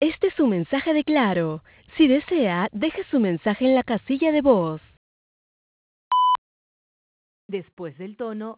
Este es su mensaje de Claro. Si desea, deje su mensaje en la casilla de voz. Después del tono,